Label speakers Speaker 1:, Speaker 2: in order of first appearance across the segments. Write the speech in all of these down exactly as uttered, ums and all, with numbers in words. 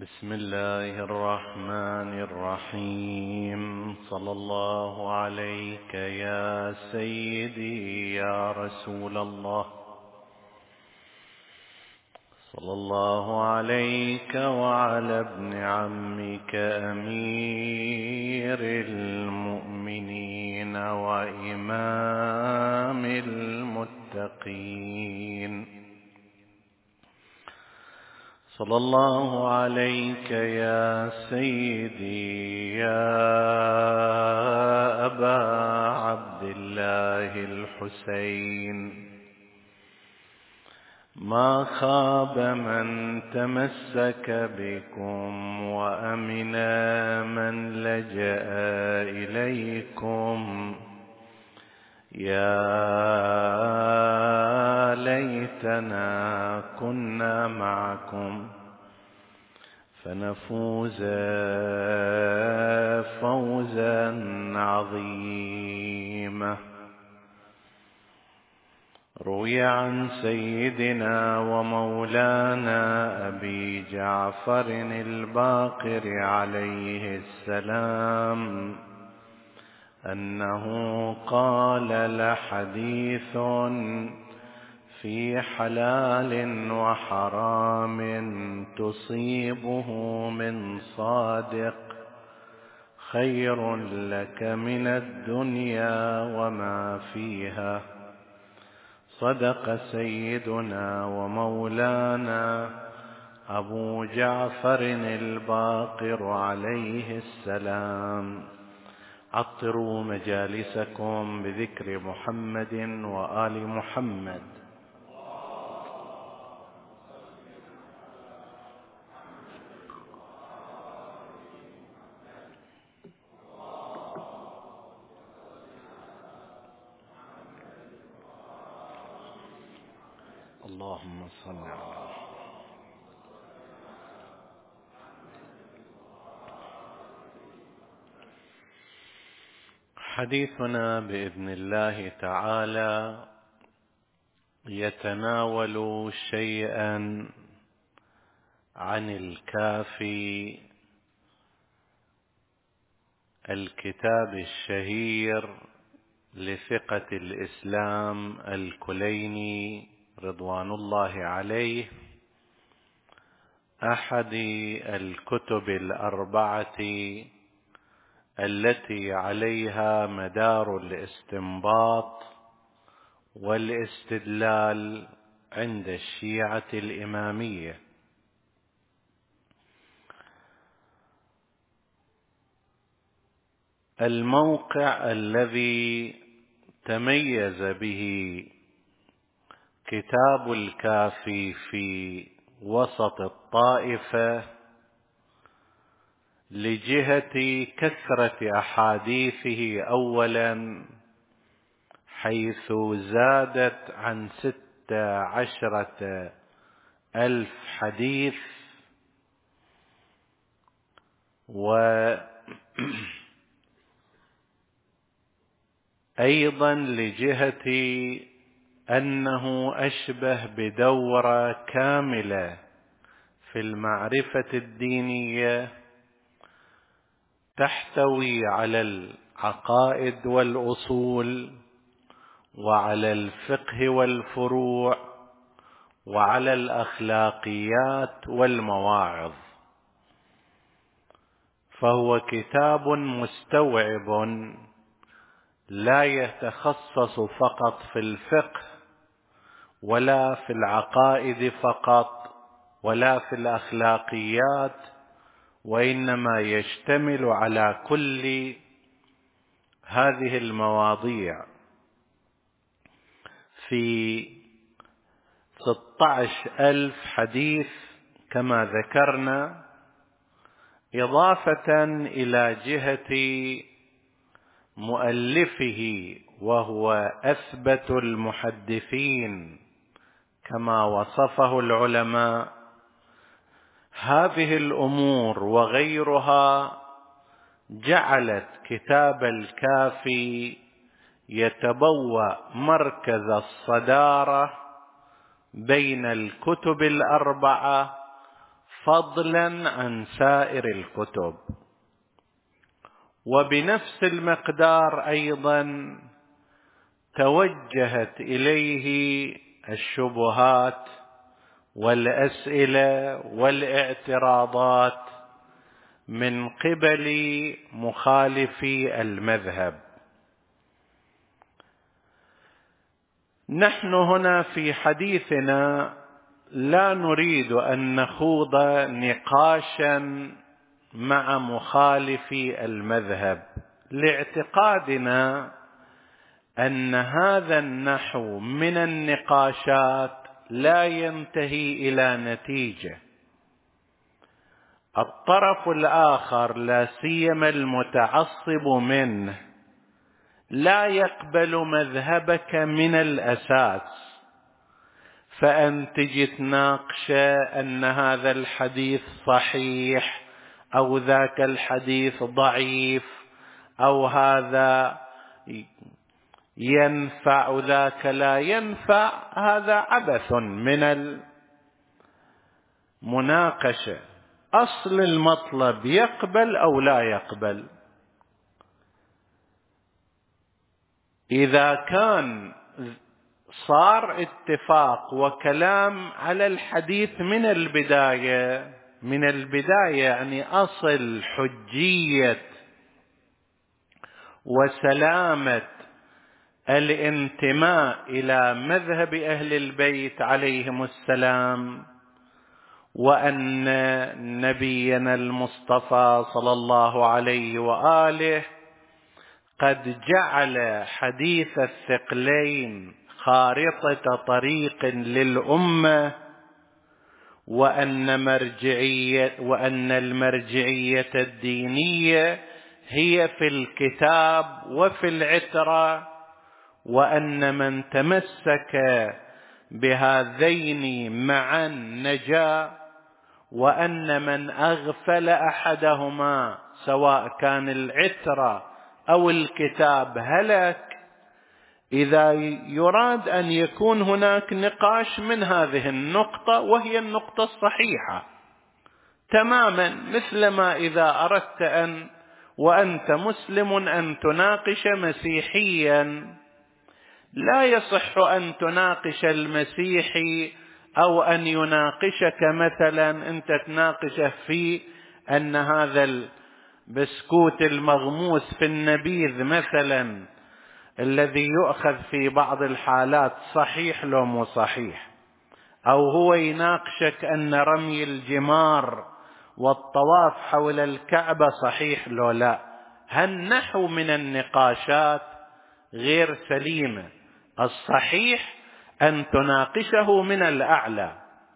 Speaker 1: بسم الله الرحمن الرحيم. صلى الله عليك يا سيدي يا رسول الله، صلى الله عليك وعلى ابن عمك أمير المؤمنين وإمام المتقين. صلى الله عليك يا سيدي يا أبا عبد الله الحسين. ما خاب من تمسك بكم وأمن من لجأ إليكم. يا ليتنا كنا معكم فنفوز فوزا عظيما. روي عن سيدنا ومولانا أبي جعفر الباقر عليه السلام أنه قال: لحديث في حلال وحرام تصيبه من صادق خير لك من الدنيا وما فيها. صدق سيدنا ومولانا أبو جعفر الباقر عليه السلام. عطروا مجالسكم بذكر محمد وآل محمد. اللهم صل على حديثنا بإذن الله تعالى يتناول شيئا عن الكافي، الكتاب الشهير لثقة الإسلام الكليني رضوان الله عليه، أحد الكتب الأربعة التي عليها مدار الاستنباط والاستدلال عند الشيعة الإمامية. الموقع الذي تميز به كتاب الكافي في وسط الطائفة لجهة كثرة أحاديثه أولا، حيث زادت عن ست عشرة ألف حديث، وأيضا لجهة أنه أشبه بدورة كاملة في المعرفة الدينية تحتوي على العقائد والأصول وعلى الفقه والفروع وعلى الأخلاقيات والمواعظ. فهو كتاب مستوعب لا يتخصص فقط في الفقه ولا في العقائد فقط ولا في الأخلاقيات، وإنما يشتمل على كل هذه المواضيع في ستة عشر ألف حديث كما ذكرنا، إضافة إلى جهة مؤلفه وهو أثبت المحدثين كما وصفه العلماء. هذه الأمور وغيرها جعلت كتاب الكافي يتبوأ مركز الصدارة بين الكتب الأربعة فضلا عن سائر الكتب. وبنفس المقدار أيضا توجهت إليه الشبهات والأسئلة والاعتراضات من قبل مخالفي المذهب. نحن هنا في حديثنا لا نريد أن نخوض نقاشا مع مخالفي المذهب، لاعتقادنا أن هذا النحو من النقاشات لا ينتهي إلى نتيجة. الطرف الآخر لا سيما المتعصب منه لا يقبل مذهبك من الأساس، فأنت تجي تناقش أن هذا الحديث صحيح أو ذاك الحديث ضعيف أو هذا ينفع وذاك لا ينفع، هذا عبث من المناقشة. أصل المطلب يقبل أو لا يقبل. إذا كان صار اتفاق وكلام على الحديث من البداية من البداية يعني أصل حجية وسلامة الانتماء إلى مذهب أهل البيت عليهم السلام، وأن نبينا المصطفى صلى الله عليه وآله قد جعل حديث الثقلين خارطة طريق للأمة، وأن مرجعية وأن المرجعية الدينية هي في الكتاب وفي العترة، وأن من تمسك بهذين معا نجا، وأن من أغفل أحدهما سواء كان العترة أو الكتاب هلك. إذا يراد أن يكون هناك نقاش من هذه النقطة، وهي النقطة الصحيحة تماما، مثلما إذا أردت أن وأنت مسلم أن تناقش مسيحيا، لا يصح أن تناقش المسيحي أو أن يناقشك مثلا أنت تناقشه في أن هذا البسكوت المغموس في النبيذ مثلا الذي يؤخذ في بعض الحالات صحيح لو مو صحيح، أو هو يناقشك أن رمي الجمار والطواف حول الكعبة صحيح لو لا. هالنحو من النقاشات غير سليمة. الصحيح أن تناقشه من الأعلى.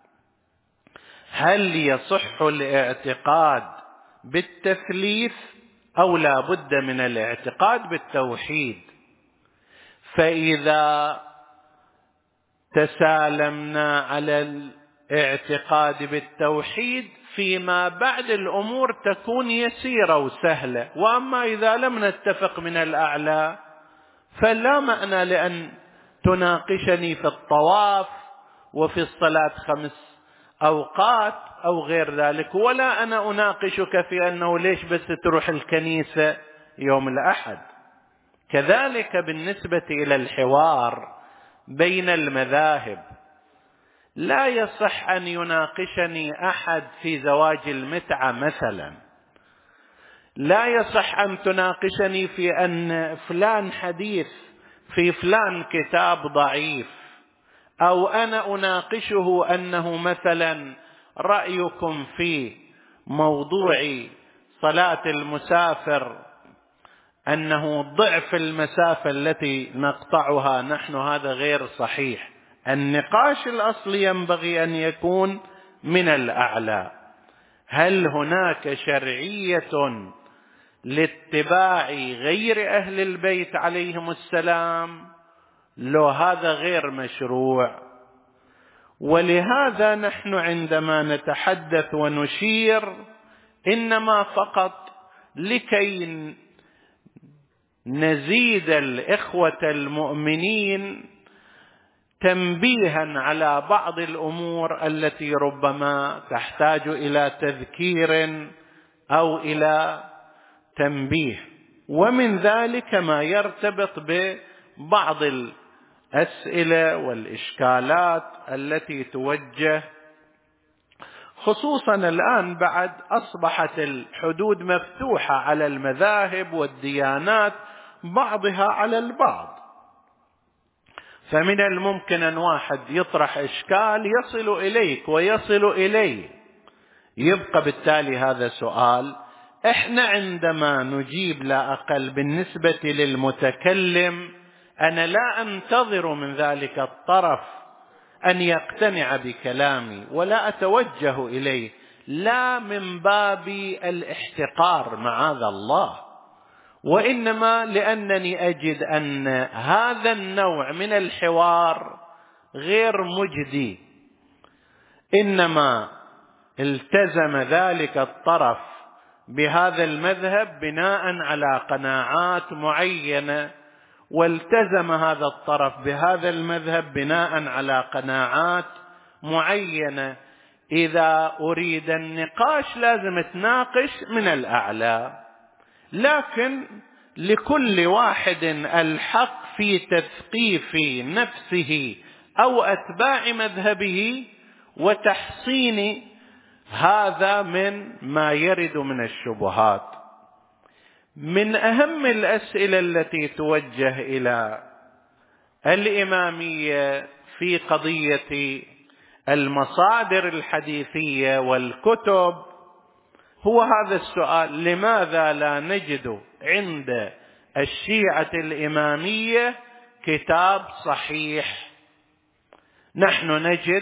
Speaker 1: هل يصح الاعتقاد بالتثليث أو لا بد من الاعتقاد بالتوحيد؟ فإذا تسالمنا على الاعتقاد بالتوحيد فيما بعد الأمور تكون يسيرة وسهلة، وأما إذا لم نتفق من الأعلى فلا معنى لأن تناقشني في الطواف وفي الصلاة خمس أوقات أو غير ذلك، ولا أنا أناقشك في أنه ليش بس تروح الكنيسة يوم الأحد. كذلك بالنسبة إلى الحوار بين المذاهب، لا يصح أن يناقشني أحد في زواج المتعة مثلا، لا يصح أن تناقشني في أن فلان حديث في فلان كتاب ضعيف، أو أنا أناقشه أنه مثلا رأيكم في موضوع صلاة المسافر أنه ضعف المسافة التي نقطعها نحن، هذا غير صحيح. النقاش الأصلي ينبغي أن يكون من الأعلى. هل هناك شرعية لاتباع غير أهل البيت عليهم السلام؟ لو هذا غير مشروع. ولهذا نحن عندما نتحدث ونشير إنما فقط لكي نزيد الإخوة المؤمنين تنبيها على بعض الأمور التي ربما تحتاج إلى تذكير أو إلى تنبيه. ومن ذلك ما يرتبط ببعض الأسئلة والإشكالات التي توجه، خصوصا الآن بعد أصبحت الحدود مفتوحة على المذاهب والديانات بعضها على البعض، فمن الممكن أن واحد يطرح إشكال يصل إليك ويصل إليه. يبقى بالتالي هذا سؤال إحنا عندما نجيب لا أقل بالنسبة للمتكلم، أنا لا أنتظر من ذلك الطرف أن يقتنع بكلامي ولا أتوجه إليه، لا من باب الاحتقار معاذ الله، وإنما لأنني أجد أن هذا النوع من الحوار غير مجدي. إنما التزم ذلك الطرف بهذا المذهب بناء على قناعات معينة، والتزم هذا الطرف بهذا المذهب بناء على قناعات معينة. إذا أريد النقاش لازم تناقش من الأعلى، لكن لكل واحد الحق في تثقيف نفسه أو أتباع مذهبه وتحصين هذا من ما يرد من الشبهات. من أهم الأسئلة التي توجه إلى الإمامية في قضية المصادر الحديثية والكتب هو هذا السؤال: لماذا لا نجد عند الشيعة الإمامية كتاب صحيح؟ نحن نجد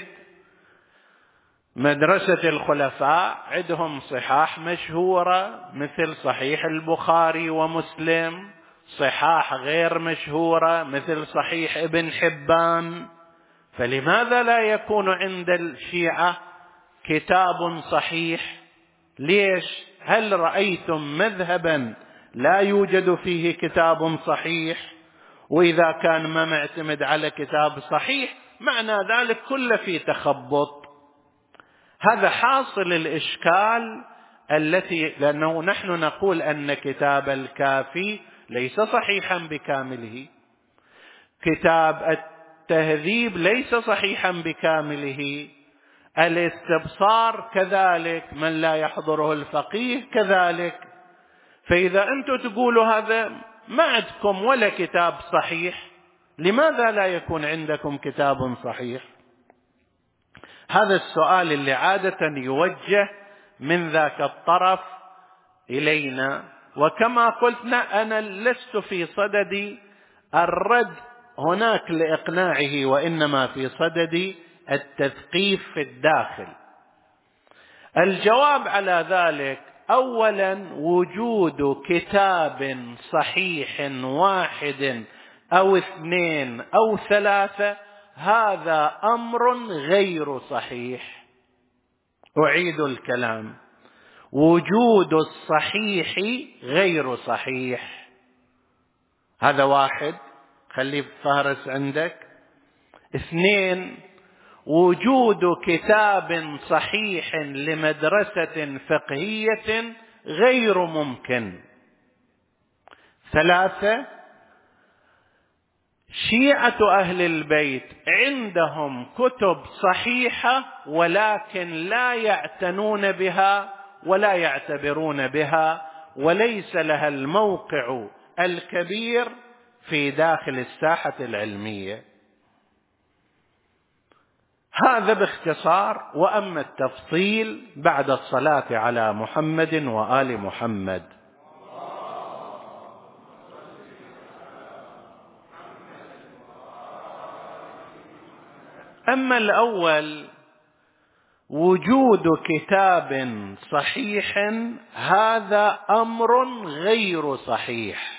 Speaker 1: مدرسة الخلفاء عندهم صحاح مشهورة مثل صحيح البخاري ومسلم، صحاح غير مشهورة مثل صحيح ابن حبان، فلماذا لا يكون عند الشيعة كتاب صحيح؟ ليش؟ هل رأيتم مذهبا لا يوجد فيه كتاب صحيح؟ وإذا كان ما معتمد على كتاب صحيح معنى ذلك كله في تخبط. هذا حاصل الإشكال التي، لأنه نحن نقول أن كتاب الكافي ليس صحيحا بكامله، كتاب التهذيب ليس صحيحا بكامله، الاستبصار كذلك، من لا يحضره الفقيه كذلك. فإذا أنتم تقولوا هذا ما عندكم ولا كتاب صحيح، لماذا لا يكون عندكم كتاب صحيح؟ هذا السؤال اللي عادة يوجه من ذاك الطرف إلينا. وكما قلتنا أنا لست في صدد الرد هناك لإقناعه، وإنما في صدد التثقيف في الداخل. الجواب على ذلك: أولا، وجود كتاب صحيح واحد أو اثنين أو ثلاثة هذا أمر غير صحيح. أعيد الكلام: وجود الصحيح غير صحيح. هذا واحد، خليه فهرس عندك. اثنين، وجود كتاب صحيح لمدرسة فقهية غير ممكن. ثلاثة، شيعة أهل البيت عندهم كتب صحيحة ولكن لا يعتنون بها ولا يعتبرون بها، وليس لها الموقع الكبير في داخل الساحة العلمية. هذا باختصار، وأما التفصيل بعد الصلاة على محمد وآل محمد. أما الأول، وجود كتاب صحيح هذا أمر غير صحيح.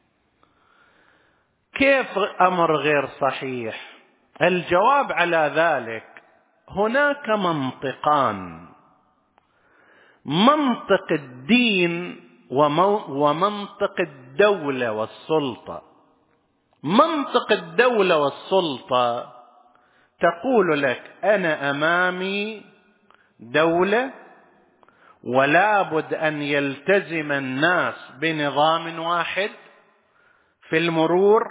Speaker 1: كيف أمر غير صحيح؟ الجواب على ذلك: هناك منطقان: منطق الدين ومنطق الدولة والسلطة. منطق الدولة والسلطة تقول لك أنا أمامي دولة ولا بد أن يلتزم الناس بنظام واحد في المرور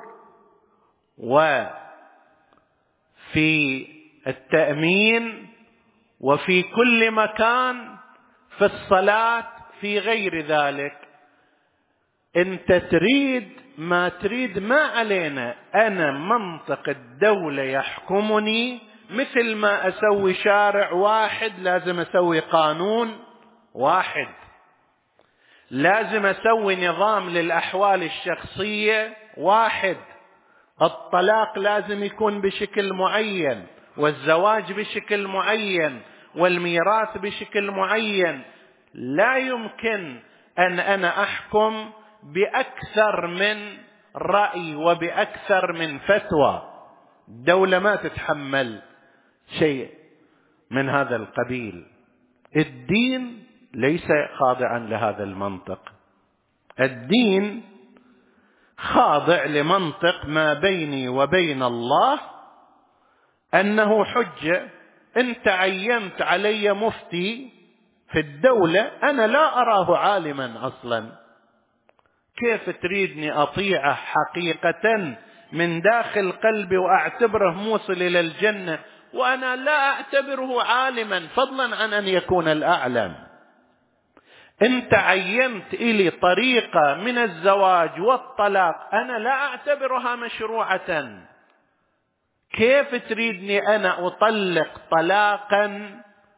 Speaker 1: وفي التأمين وفي كل مكان، في الصلاة، في غير ذلك. أنت تريد ما تريد ما علينا، أنا منطق الدولة يحكمني، مثل ما أسوي شارع واحد لازم أسوي قانون واحد، لازم أسوي نظام للأحوال الشخصية واحد، الطلاق لازم يكون بشكل معين، والزواج بشكل معين، والميراث بشكل معين. لا يمكن أن أنا أحكم بأكثر من رأي وبأكثر من فتوى. الدولة ما تتحمل شيء من هذا القبيل. الدين ليس خاضعا لهذا المنطق، الدين خاضع لمنطق ما بيني وبين الله، أنه حجة. أنت عينت علي مفتي في الدولة، أنا لا أراه عالما أصلا، كيف تريدني أطيعه حقيقة من داخل قلبي وأعتبره موصل إلى الجنة وأنا لا أعتبره عالما، فضلا عن أن يكون الأعلم. أنت عينت إلي طريقة من الزواج والطلاق أنا لا أعتبرها مشروعة، كيف تريدني أنا أطلق طلاقا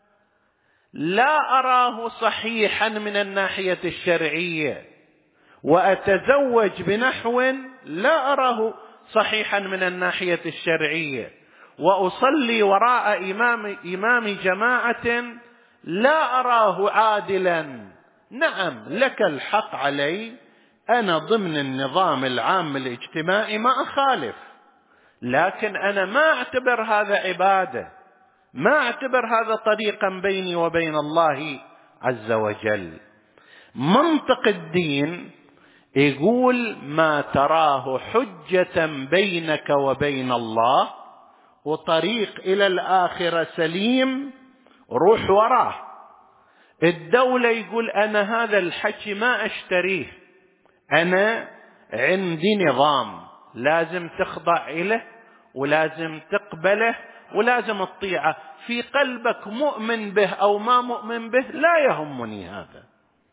Speaker 1: لا أراه صحيحا من الناحية الشرعية، وأتزوج بنحو لا أراه صحيحا من الناحية الشرعية، وأصلي وراء إمام, إمام جماعة لا أراه عادلا؟ نعم لك الحق علي، أنا ضمن النظام العام الاجتماعي ما أخالف، لكن أنا ما أعتبر هذا عبادة، ما أعتبر هذا طريقا بيني وبين الله عز وجل. منطق الدين يقول ما تراه حجة بينك وبين الله وطريق إلى الآخرة سليم روح وراه. الدولة يقول أنا هذا الحكي ما أشتريه، أنا عندي نظام لازم تخضع إليه ولازم تقبله ولازم تطيعه، في قلبك مؤمن به أو ما مؤمن به لا يهمني هذا.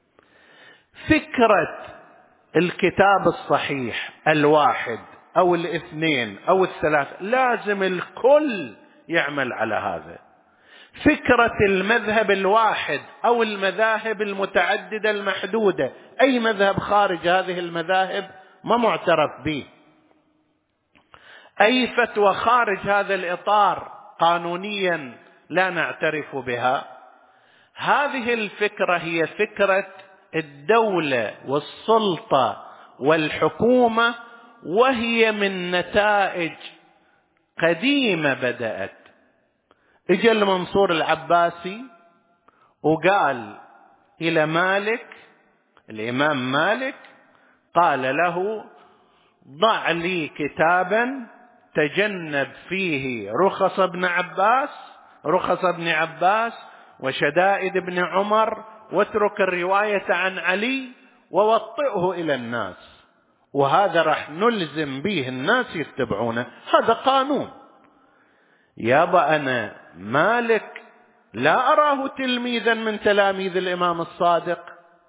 Speaker 1: فكرة الكتاب الصحيح الواحد أو الاثنين أو الثلاثة لازم الكل يعمل على هذا. فكرة المذهب الواحد أو المذاهب المتعددة المحدودة، أي مذهب خارج هذه المذاهب ما معترف به، أي فتوى خارج هذا الإطار قانونيا لا نعترف بها. هذه الفكرة هي فكرة الدولة والسلطة والحكومة، وهي من نتائج قديمة بدأت. اجى المنصور العباسي وقال إلى مالك، الإمام مالك، قال له ضع لي كتابا تجنب فيه رخص ابن عباس رخص ابن عباس وشدائد ابن عمر، واترك الرواية عن علي ووطئه إلى الناس، وهذا رح نلزم به الناس يتبعونه، هذا قانون. يابا أنا مالك لا أراه تلميذا من تلاميذ الإمام الصادق،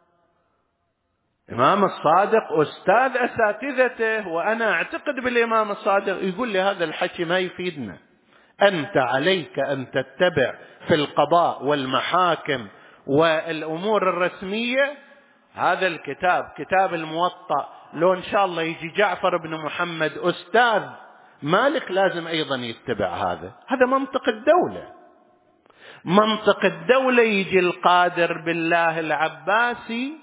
Speaker 1: الإمام الصادق أستاذ أساتذته، وأنا أعتقد بالإمام الصادق. يقول لي هذا الحكي ما يفيدنا، أنت عليك أن تتبع في القضاء والمحاكم والأمور الرسمية هذا الكتاب، كتاب الموطأ. لو إن شاء الله يجي جعفر بن محمد أستاذ مالك لازم أيضا يتبع هذا. هذا منطق الدولة. منطق الدولة يجي القادر بالله العباسي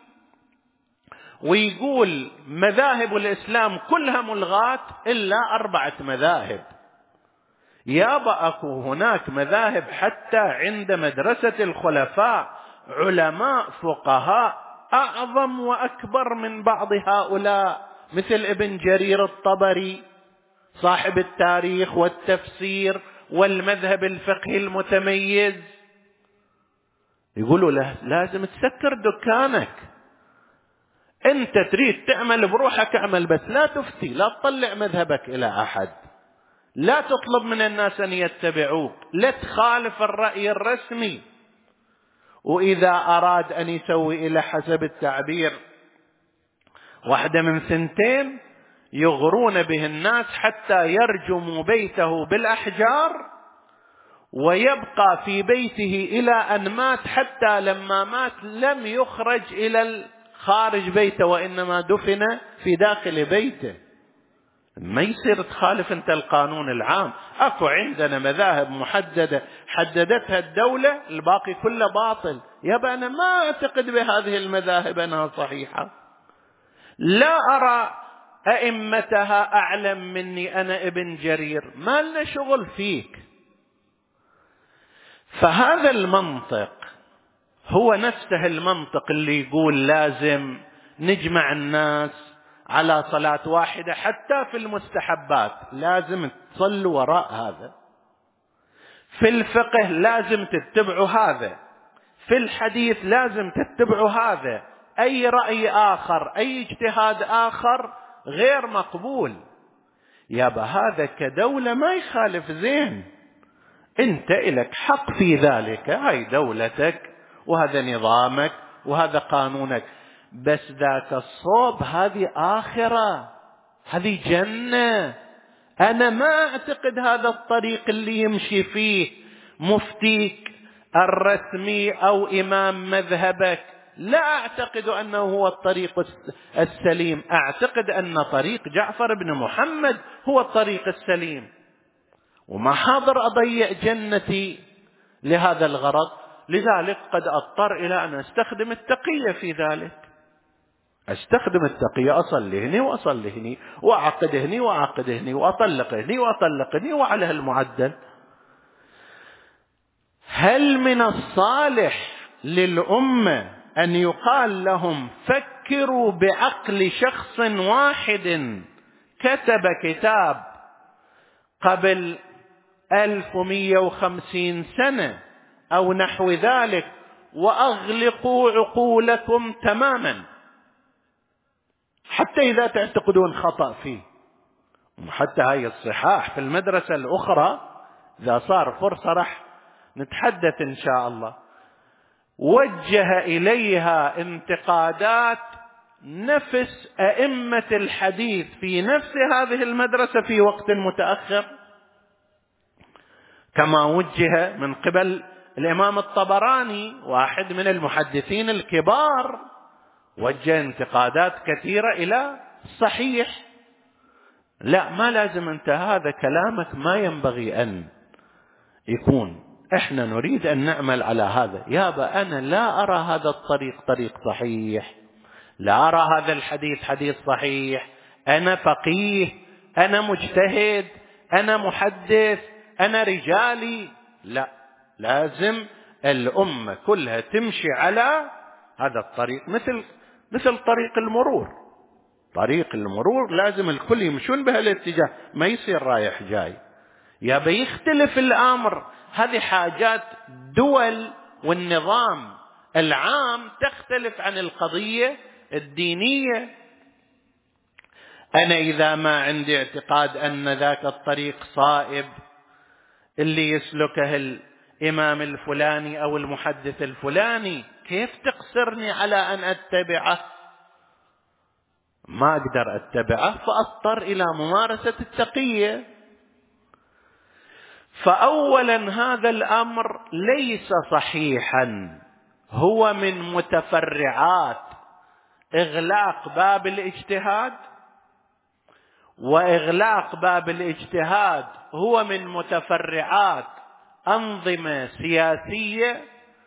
Speaker 1: ويقول مذاهب الإسلام كلها ملغاة إلا أربعة مذاهب. يابا أكو هناك مذاهب حتى عند مدرسة الخلفاء علماء فقهاء أعظم وأكبر من بعض هؤلاء، مثل ابن جرير الطبري صاحب التاريخ والتفسير والمذهب الفقهي المتميز. يقولوا له لازم تسكر دكانك، أنت تريد تعمل بروحك اعمل، بس لا تفتي، لا تطلع مذهبك إلى أحد، لا تطلب من الناس أن يتبعوك، لا تخالف الرأي الرسمي. وإذا أراد أن يسوي إلى حسب التعبير واحدة من ثنتين، يغرون به الناس حتى يرجموا بيته بالأحجار، ويبقى في بيته إلى أن مات، حتى لما مات لم يخرج إلى خارج بيته، وإنما دفن في داخل بيته. ما يصير تخالف أنت القانون العام. أكو عندنا مذاهب محددة حددتها الدولة، الباقي كله باطل. يبقى أنا ما أعتقد بهذه المذاهب أنها صحيحة، لا أرى أئمتها أعلم مني، أنا ابن جرير، ما لنا شغل فيك. فهذا المنطق هو نفسه المنطق اللي يقول لازم نجمع الناس على صلاة واحدة، حتى في المستحبات لازم تصلوا وراء هذا، في الفقه لازم تتبعوا هذا، في الحديث لازم تتبعوا هذا. أي رأي آخر، أي اجتهاد آخر غير مقبول. يابا هذا كدولة ما يخالف، زين، أنت إلك حق في ذلك، هاي دولتك وهذا نظامك وهذا قانونك، بس ذاك الصوب هذه آخرة، هذه جنة. أنا ما أعتقد هذا الطريق اللي يمشي فيه مفتيك الرسمي أو إمام مذهبك، لا أعتقد أنه هو الطريق السليم، أعتقد أن طريق جعفر بن محمد هو الطريق السليم، وما حاضر أضيع جنتي لهذا الغرض. لذلك قد أضطر إلى أن أستخدم التقية في ذلك، أستخدم التقية، أصلي هني وأصلي هني، وأعقد هني وأعقد هني، وأطلق هني وأطلق هني، وعلى هالمعدل. هل من الصالح للأمة أن يقال لهم فكروا بعقل شخص واحد كتب كتاب قبل ألف ومئة وخمسين سنة أو نحو ذلك، وأغلقوا عقولكم تماما حتى إذا تعتقدون خطأ فيه؟ حتى هاي الصحاح في المدرسة الأخرى إذا صار فرصة رح نتحدث إن شاء الله، وجه إليها انتقادات نفس أئمة الحديث في نفس هذه المدرسة في وقت متأخر، كما وجه من قبل الإمام الطبراني واحد من المحدثين الكبار، وجه انتقادات كثيرة إلى الصحيح. لا، ما لازم أنت هذا كلامك ما ينبغي أن يكون. إحنا نريد أن نعمل على هذا. يابا أنا لا أرى هذا الطريق طريق صحيح، لا أرى هذا الحديث حديث صحيح، أنا فقيه، أنا مجتهد، أنا محدث، أنا رجالي. لا، لازم الأمة كلها تمشي على هذا الطريق، مثل مثل طريق المرور. طريق المرور لازم الكل يمشون بهالاتجاه، ما يصير رايح جاي. يا بيختلف الأمر، هذه حاجات دول، والنظام العام تختلف عن القضية الدينية. أنا إذا ما عندي اعتقاد أن ذاك الطريق صائب اللي يسلكه الإمام الفلاني أو المحدث الفلاني، كيف تقصرني على أن أتبعه؟ ما أقدر أتبعه، فأضطر إلى ممارسة التقية. فأولا هذا الأمر ليس صحيحا، هو من متفرعات إغلاق باب الاجتهاد، وإغلاق باب الاجتهاد هو من متفرعات أنظمة سياسية،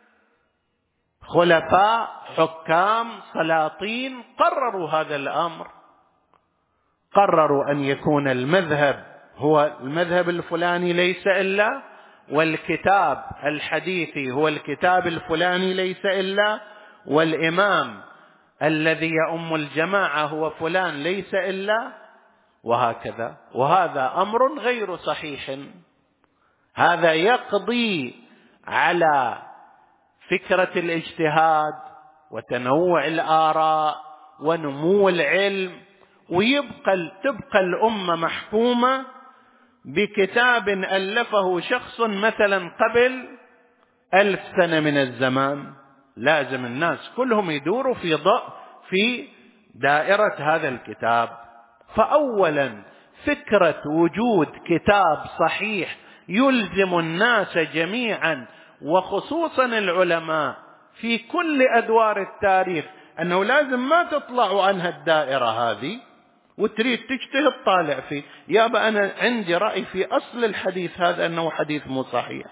Speaker 1: خلفاء، حكام، سلاطين قرروا هذا الأمر، قرروا أن يكون المذهب هو المذهب الفلاني ليس إلا، والكتاب الحديثي هو الكتاب الفلاني ليس إلا، والإمام الذي يؤم الجماعة هو فلان ليس إلا، وهكذا. وهذا أمر غير صحيح. هذا يقضي على فكرة الاجتهاد وتنوع الآراء ونمو العلم، ويبقى تبقى الأمة محكومة بكتاب ألفه شخص مثلا قبل ألف سنة من الزمان. لازم الناس كلهم يدوروا في ضوء في دائرة هذا الكتاب. فأولا فكرة وجود كتاب صحيح يلزم الناس جميعا وخصوصا العلماء في كل أدوار التاريخ أنه لازم ما تطلعوا عنها الدائرة هذه وتريد تجتهد طالع فيه. يابا أنا عندي رأي في أصل الحديث هذا أنه حديث مو صحيح،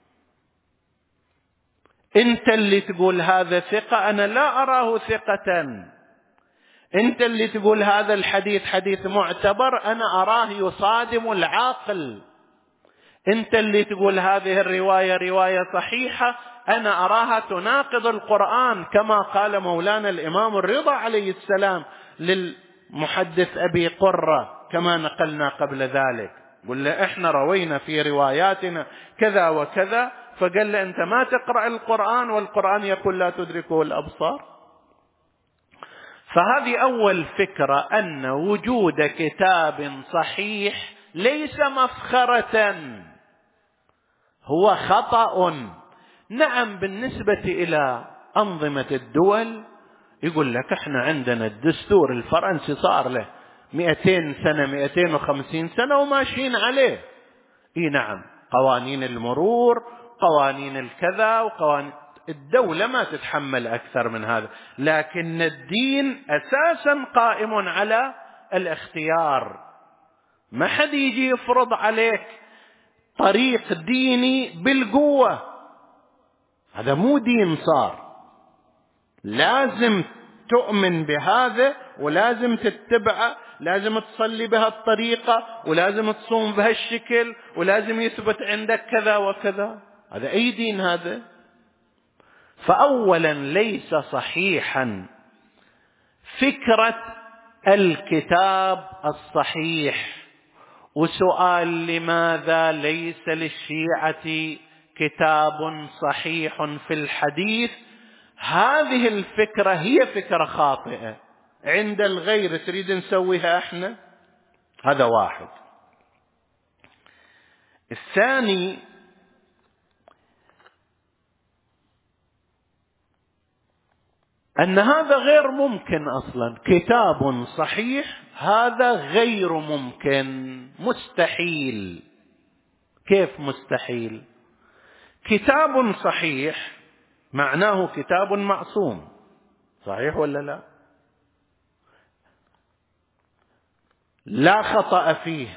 Speaker 1: أنت اللي تقول هذا ثقة، أنا لا أراه ثقة. أنت اللي تقول هذا الحديث حديث معتبر، أنا أراه يصادم العقل. أنت اللي تقول هذه الرواية رواية صحيحة، أنا أراها تناقض القرآن، كما قال مولانا الإمام الرضا عليه السلام للمحدث أبي قرة كما نقلنا قبل ذلك. قل له إحنا روينا في رواياتنا كذا وكذا، فقال له أنت ما تقرأ القرآن والقرآن يقول لا تدركه الأبصار. فهذه أول فكرة، أن وجود كتاب صحيح ليس مفخرة، هو خطأ. نعم بالنسبة إلى أنظمة الدول يقول لك احنا عندنا الدستور الفرنسي صار له مئتين سنة مئتين وخمسين سنة وماشيين عليه. اي نعم، قوانين المرور، قوانين الكذا وقوانين الدولة ما تتحمل أكثر من هذا، لكن الدين أساسا قائم على الاختيار. ما حد يجي يفرض عليك طريق ديني بالقوة، هذا مو دين صار. لازم تؤمن بهذا ولازم تتبعه، لازم تصلي بهالطريقة ولازم تصوم بهالشكل ولازم يثبت عندك كذا وكذا. هذا أي دين هذا؟ فأولا ليس صحيحا فكرة الكتاب الصحيح. وسؤال لماذا ليس للشيعة كتاب صحيح في الحديث؟ هذه الفكرة هي فكرة خاطئة عند الغير، تريد نسويها احنا؟ هذا واحد. الثاني أن هذا غير ممكن أصلا. كتاب صحيح هذا غير ممكن، مستحيل. كيف مستحيل؟ كتاب صحيح معناه كتاب معصوم، صحيح ولا لا؟ لا خطأ فيه.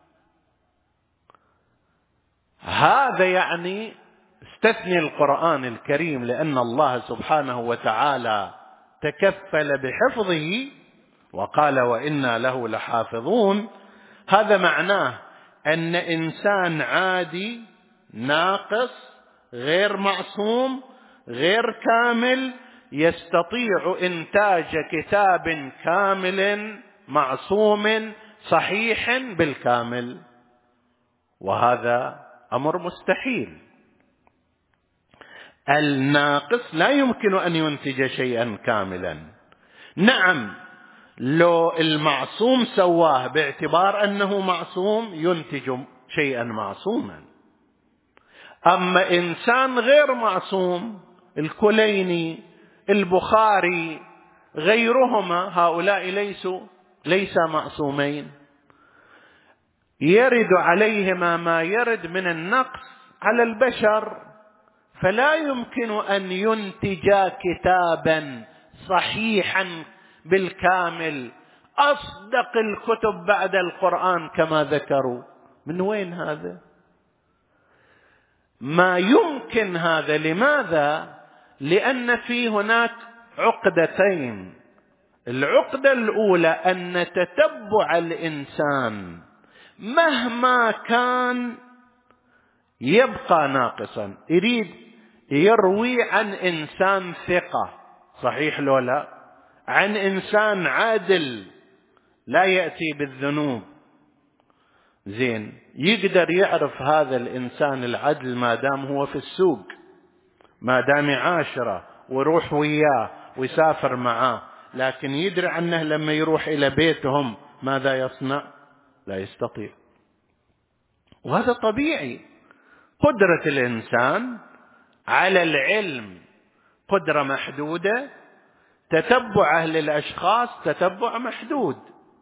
Speaker 1: هذا يعني استثني القرآن الكريم، لأن الله سبحانه وتعالى تكفل بحفظه وقال وإنا له لحافظون. هذا معناه أن إنسان عادي ناقص غير معصوم غير كامل يستطيع إنتاج كتاب كامل معصوم صحيح بالكامل، وهذا أمر مستحيل. الناقص لا يمكن أن ينتج شيئا كاملا. نعم لو المعصوم سواه باعتبار أنه معصوم ينتج شيئا معصوما، أما إنسان غير معصوم، الكليني، البخاري، غيرهما، هؤلاء ليسوا ليس معصومين، يرد عليهما ما يرد من النقص على البشر، فلا يمكن أن ينتجا كتابا صحيحا بالكامل أصدق الكتب بعد القرآن كما ذكروا. من وين هذا؟ ما يمكن هذا. لماذا؟ لأن في هناك عقدتين. العقدة الأولى أن تتبع الإنسان مهما كان يبقى ناقصا. يريد يروي عن إنسان ثقة، صحيح لو لا، عن إنسان عادل لا يأتي بالذنوب، زين، يقدر يعرف هذا الإنسان العدل ما دام هو في السوق، ما دام يعاشره ويروح وياه ويسافر معاه، لكن يدري عنه لما يروح إلى بيتهم ماذا يصنع؟ لا يستطيع. وهذا طبيعي. قدرة الإنسان على العلم قدرة محدودة، تتبعه للأشخاص تتبع محدود.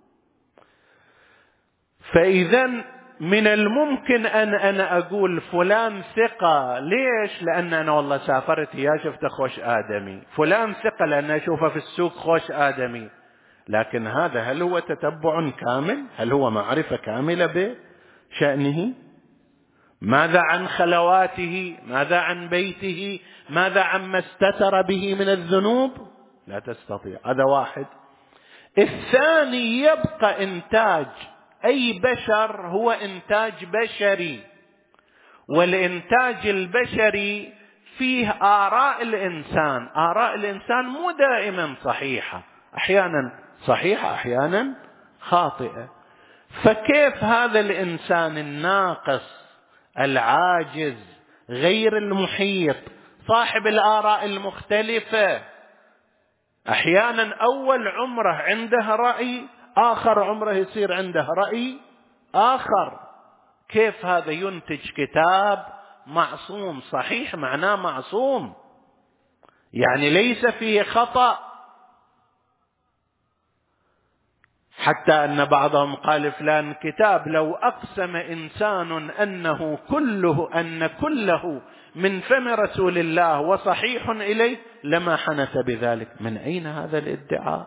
Speaker 1: فإذا من الممكن أن أنا أقول فلان ثقة. ليش؟ لأن أنا والله سافرت يا شفت خوش آدمي. فلان ثقة لأن أشوفه في السوق خوش آدمي. لكن هذا هل هو تتبع كامل؟ هل هو معرفة كاملة بشأنه؟ ماذا عن خلواته؟ ماذا عن بيته؟ ماذا عن ما استتر به من الذنوب؟ لا تستطيع. هذا واحد. الثاني، يبقى إنتاج أي بشر هو إنتاج بشري، والإنتاج البشري فيه آراء الإنسان. آراء الإنسان مو دائما صحيحة، أحيانا صحيحة أحيانا خاطئة. فكيف هذا الإنسان الناقص العاجز غير المحيط صاحب الآراء المختلفة، أحيانا أول عمره عنده رأي، آخر عمره يصير عنده رأي آخر، كيف هذا ينتج كتاب معصوم؟ صحيح معناه معصوم، يعني ليس فيه خطأ. حتى أن بعضهم قال فلان كتاب لو أقسم إنسان أنه كله أن كله من فم رسول الله وصحيح إليه لما حنث بذلك. من أين هذا الادعاء؟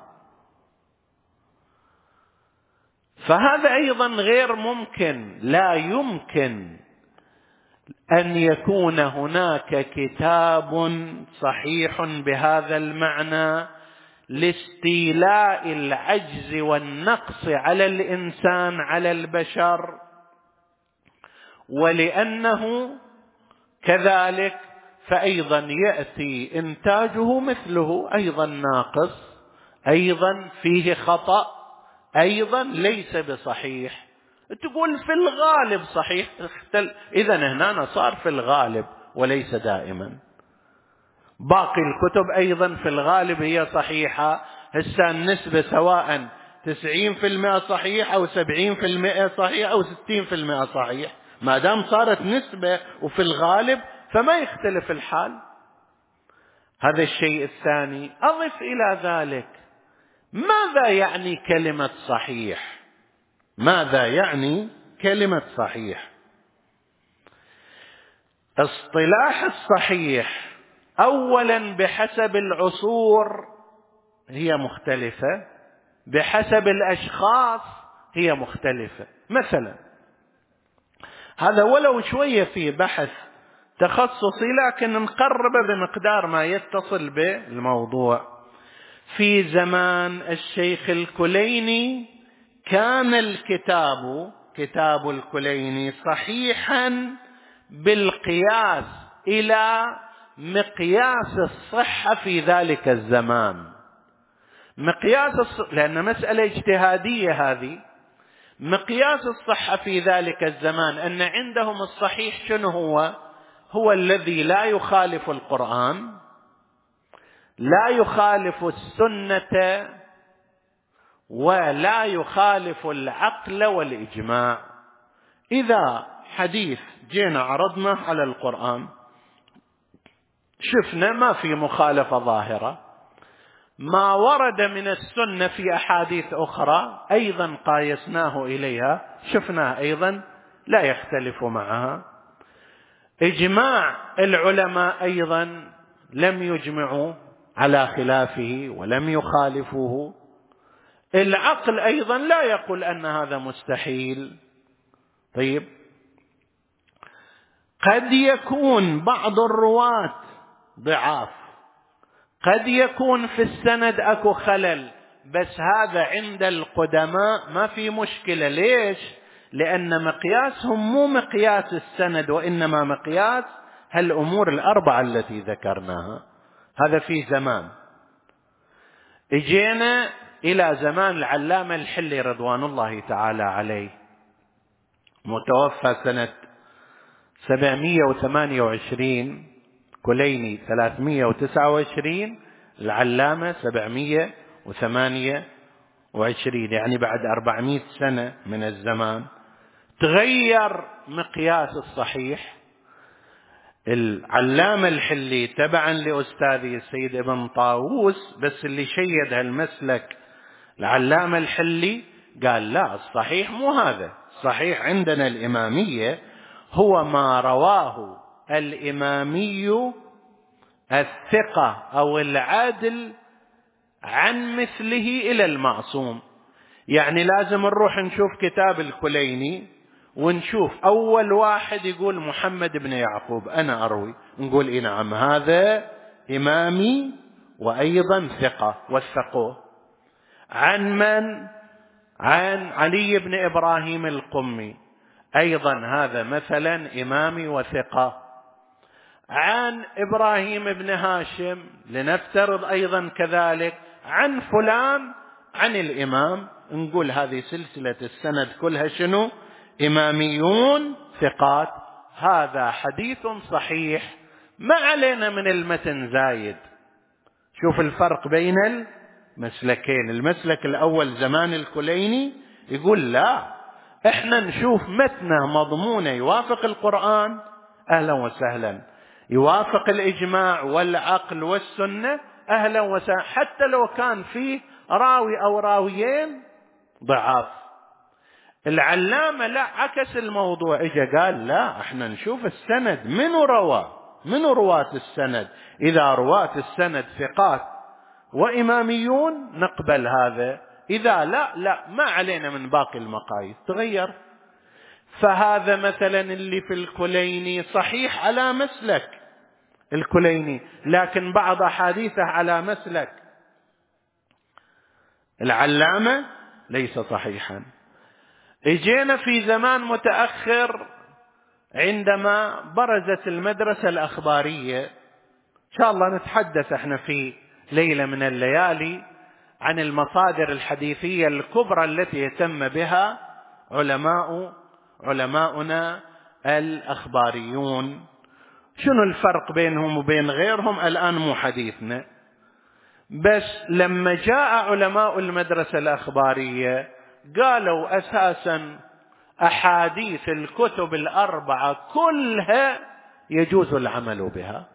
Speaker 1: فهذا أيضا غير ممكن. لا يمكن أن يكون هناك كتاب صحيح بهذا المعنى لاستيلاء العجز والنقص على الإنسان على البشر، ولأنه كذلك فأيضا يأتي إنتاجه مثله أيضا ناقص، أيضا فيه خطأ، أيضا ليس بصحيح. تقول في الغالب صحيح، إذن هنا صار في الغالب وليس دائما. باقي الكتب أيضا في الغالب هي صحيحة. هسه النسبة سواء تسعين في المئة صحيح أو سبعين في المئة صحيح أو ستين في المئة صحيح، ما دام صارت نسبة وفي الغالب فما يختلف الحال. هذا الشيء الثاني. أضف إلى ذلك، ماذا يعني كلمة صحيح؟ ماذا يعني كلمة صحيح؟ اصطلاح الصحيح أولا بحسب العصور هي مختلفة، بحسب الأشخاص هي مختلفة. مثلا هذا ولو شوية في بحث تخصصي لكن نقربه بمقدار ما يتصل بالموضوع. في زمان الشيخ الكليني كان الكتاب كتاب الكليني صحيحا بالقياس إلى مقياس الصحة في ذلك الزمان. مقياس الص... لأن مسألة اجتهادية هذه. مقياس الصحة في ذلك الزمان أن عندهم الصحيح شنو هو؟ هو الذي لا يخالف القرآن، لا يخالف السنة، ولا يخالف العقل والإجماع. إذا حديث جينا عرضنا على القرآن شفنا ما في مخالفة ظاهرة، ما ورد من السنة في أحاديث أخرى أيضا قايسناه إليها شفناه أيضا لا يختلف معها. إجماع العلماء أيضا لم يجمعوا على خلافه ولم يخالفوه. العقل أيضا لا يقول أن هذا مستحيل. طيب، قد يكون بعض الرواة ضعاف، قد يكون في السند أكو خلل، بس هذا عند القدماء ما في مشكلة. ليش؟ لأن مقياسهم مو مقياس السند وإنما مقياس هالأمور الأربعة التي ذكرناها. هذا في زمان. اجينا إلى زمان العلامة الحلي رضوان الله تعالى عليه. متوفى سنة سبعمائة وثمانية وعشرين، كليني ثلاثمائة وتسعة وعشرين، العلامة سبعمائة وثمانية وعشرين، يعني بعد أربعمائة سنة من الزمان. تغير مقياس الصحيح. العلامة الحلي تبعا لأستاذي السيد ابن طاووس، بس اللي شيد هالمسلك العلامة الحلي، قال لا، الصحيح مو هذا، الصحيح عندنا الإمامية هو ما رواه الإمامي الثقة أو العادل عن مثله إلى المعصوم. يعني لازم نروح نشوف كتاب الكليني ونشوف أول واحد يقول محمد بن يعقوب أنا أروي، نقول إيه نعم هذا إمامي وأيضا ثقة وثقوه. عن من؟ عن علي بن إبراهيم القمي، أيضا هذا مثلا إمامي وثقة. عن إبراهيم بن هاشم لنفترض أيضا كذلك، عن فلان عن الإمام، نقول هذه سلسلة السند كلها شنو؟ إماميون ثقات. هذا حديث صحيح، ما علينا من المتن زايد. شوف الفرق بين المسلكين. المسلك الأول زمان الكليني يقول لا، احنا نشوف متنه مضمونه يوافق القرآن أهلا وسهلا، يوافق الإجماع والعقل والسنة أهلا وسهلا، حتى لو كان فيه راوي أو راويين ضعاف. العلامة لا، عكس الموضوع، إجا قال لا، احنا نشوف السند منو روى، منو رواة السند، إذا رواة السند ثقات وإماميون نقبل هذا، إذا لا لا، ما علينا من باقي المقاييس. تغير. فهذا مثلا اللي في الكليني صحيح على مسلك الكليني، لكن بعض أحاديثه على مسلك العلامة ليس صحيحا. اجينا في زمان متأخر عندما برزت المدرسة الأخبارية، إن شاء الله نتحدث احنا في ليلة من الليالي عن المصادر الحديثية الكبرى التي يهتم بها علماء علماؤنا الأخباريون. شنو الفرق بينهم وبين غيرهم الآن مو حديثنا، بس لما جاء علماء المدرسة الأخبارية قالوا أساسا أحاديث الكتب الأربعة كلها يجوز العمل بها.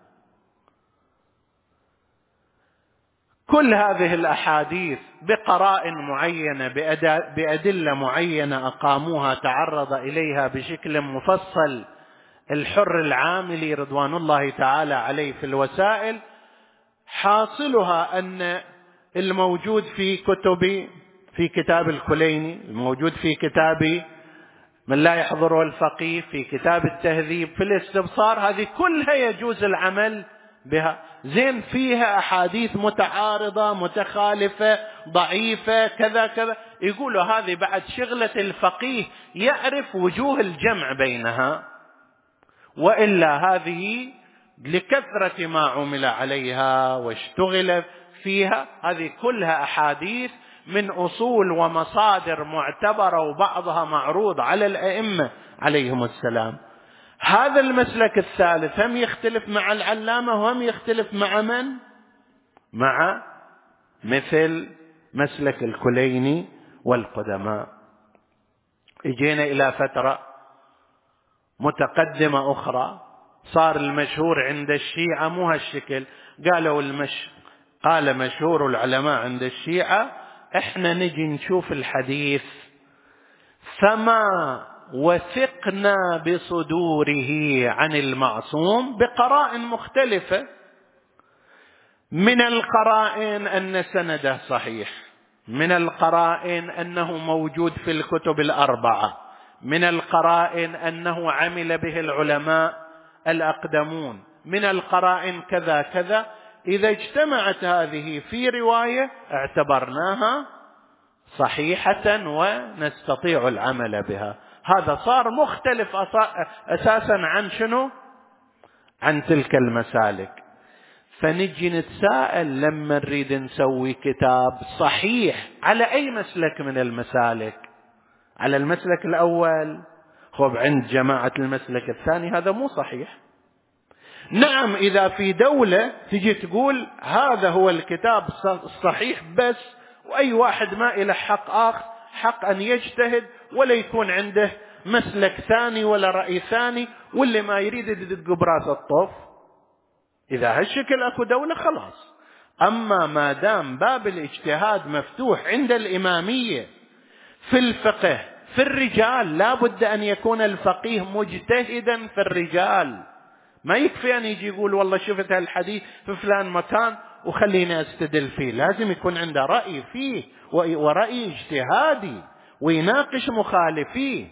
Speaker 1: كل هذه الأحاديث بقرائن معينة بأدلة معينة أقاموها تعرض إليها بشكل مفصل الحر العاملي رضوان الله تعالى عليه في الوسائل، حاصلها أن الموجود في كتب في كتاب الكليني، الموجود في كتاب من لا يحضره الفقيه، في كتاب التهذيب، في الاستبصار، هذه كلها يجوز العمل بها. زين فيها أحاديث متعارضة متخالفة ضعيفة كذا كذا، يقولوا هذه بعد شغلة الفقيه يعرف وجوه الجمع بينها، وإلا هذه لكثرة ما عمل عليها واشتغل فيها، هذه كلها أحاديث من أصول ومصادر معتبرة وبعضها معروض على الأئمة عليهم السلام. هذا المسلك الثالث هم يختلف مع العلامة وهم يختلف مع من؟ مع مثل مسلك الكليني والقدماء. اجينا إلى فترة متقدمة أخرى، صار المشهور عند الشيعة مو هالشكل، قالوا المش قال مشهور العلماء عند الشيعة احنا نجي نشوف الحديث فما وثقنا بصدوره عن المعصوم بقرائن مختلفة. من القرائن أن سنده صحيح، من القرائن أنه موجود في الكتب الأربعة، من القرائن أنه عمل به العلماء الأقدمون، من القرائن كذا كذا. إذا اجتمعت هذه في رواية اعتبرناها صحيحة ونستطيع العمل بها. هذا صار مختلف أساسا عن شنو؟ عن تلك المسالك. فنجي نتساءل لما نريد نسوي كتاب صحيح على أي مسلك من المسالك؟ على المسلك الأول خب عند جماعة المسلك الثاني هذا مو صحيح. نعم إذا في دولة تجي تقول هذا هو الكتاب الصحيح بس، وأي واحد ما إله حق آخر حق أن يجتهد ولا يكون عنده مسلك ثاني ولا رأي ثاني، واللي ما يريد يدق براس الطوف، إذا هالشكل أكو دولة خلاص. أما ما دام باب الاجتهاد مفتوح عند الإمامية في الفقه في الرجال، لا بد أن يكون الفقيه مجتهدا في الرجال. ما يكفي أن يجي يقول والله شفت هالحديث في فلان مكان وخليني أستدل فيه، لازم يكون عنده رأي فيه ورأي اجتهادي ويناقش مخالفيه.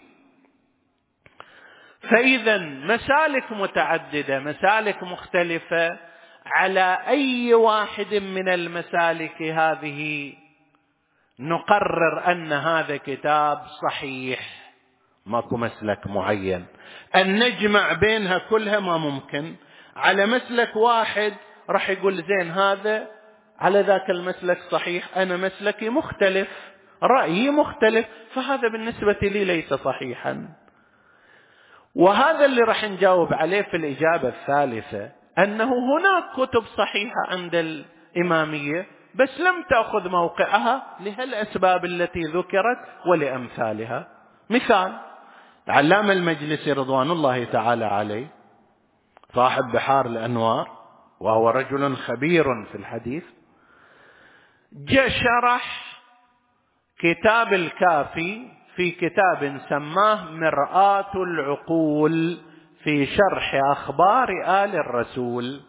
Speaker 1: فإذا مسالك متعددة، مسالك مختلفة، على أي واحد من المسالك هذه نقرر أن هذا كتاب صحيح، ماكو مسلك معين أن نجمع بينها كلها، ما ممكن. على مسلك واحد راح يقول زين هذا على ذاك المسلك صحيح، أنا مسلكي مختلف، رأيي مختلف، فهذا بالنسبة لي ليس صحيحا. وهذا اللي راح نجاوب عليه في الإجابة الثالثة، أنه هناك كتب صحيحة عند الإمامية بس لم تأخذ موقعها لهالأسباب التي ذكرت ولأمثالها. مثال العلامة المجلسي رضوان الله تعالى عليه صاحب بحار الأنوار، وهو رجل خبير في الحديث، جاء شرح كتاب الكافي في كتاب سماه مرآة العقول في شرح أخبار آل الرسول.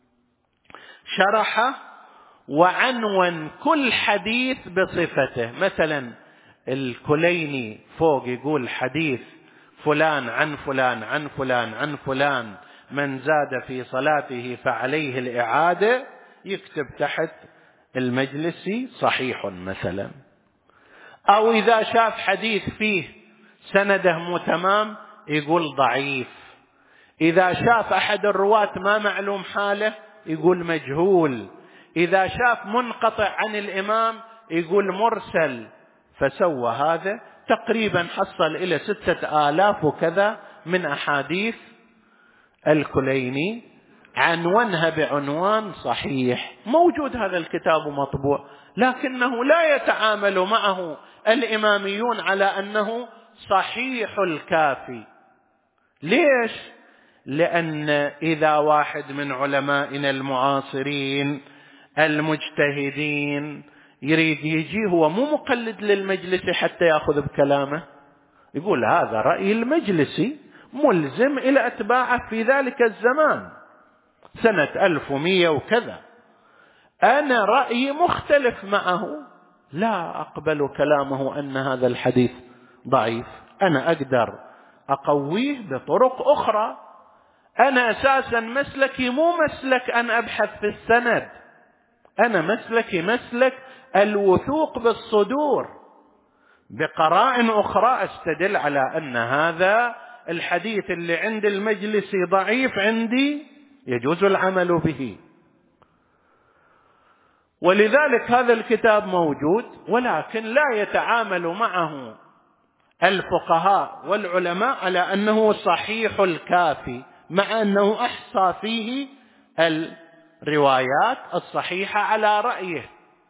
Speaker 1: شرحه وعنون كل حديث بصفته. مثلا الكليني فوق يقول حديث فلان عن فلان عن فلان عن فلان من زاد في صلاته فعليه الإعادة، يكتب تحت المجلسي صحيح مثلا. أو إذا شاف حديث فيه سنده مو تمام يقول ضعيف. إذا شاف أحد الرواة ما معلوم حاله يقول مجهول. إذا شاف منقطع عن الإمام يقول مرسل. فسوى هذا تقريبا حصل إلى ستة آلاف وكذا من أحاديث الكليني، عنونها بعنوان صحيح. موجود هذا الكتاب مطبوع، لكنه لا يتعامل معه الإماميون على أنه صحيح الكافي. ليش؟ لأن إذا واحد من علمائنا المعاصرين المجتهدين يريد يجي، هو مو مقلد للمجلسي حتى يأخذ بكلامه، يقول هذا رأي المجلسي ملزم إلى أتباعه في ذلك الزمان سنة ألف ومئة وكذا، أنا رأيي مختلف معه، لا أقبل كلامه أن هذا الحديث ضعيف، أنا أقدر أقويه بطرق أخرى. أنا أساسا مسلكي مو مسلك أن أبحث في السند، أنا مسلكي مسلك الوثوق بالصدور، بقرائن أخرى أستدل على أن هذا الحديث اللي عند المجلس ضعيف عندي يجوز العمل به. ولذلك هذا الكتاب موجود، ولكن لا يتعامل معه الفقهاء والعلماء على أنه صحيح الكافي، مع أنه أحصى فيه الروايات الصحيحة على رأيه.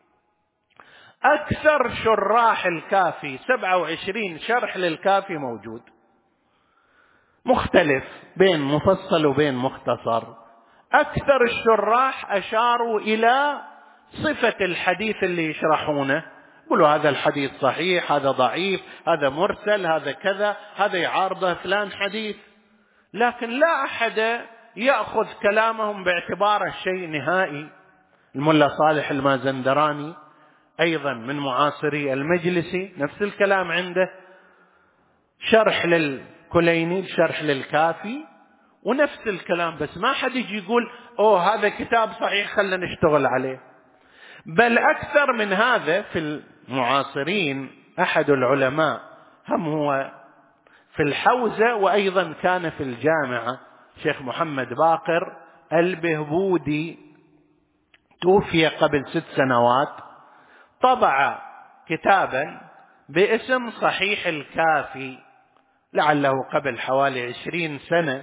Speaker 1: أكثر شراح الكافي سبعة وعشرين شرح للكافي موجود، مختلف بين مفصل وبين مختصر. أكثر الشراح أشاروا إلى صفة الحديث اللي يشرحونه، يقولوا هذا الحديث صحيح، هذا ضعيف، هذا مرسل، هذا كذا، هذا يعارضه فلان حديث، لكن لا أحد يأخذ كلامهم باعتباره شيء نهائي. الملا صالح المازندراني أيضا من معاصري المجلسي نفس الكلام عنده، شرح للكليني شرح للكافي ونفس الكلام، بس ما حد يجي يقول أوه هذا كتاب صحيح خلنا نشتغل عليه. بل أكثر من هذا في المعاصرين أحد العلماء هم هو في الحوزة وأيضا كان في الجامعة، شيخ محمد باقر البهبودي، توفي قبل ست سنوات، طبع كتابا باسم صحيح الكافي، لعله قبل حوالي عشرين سنة،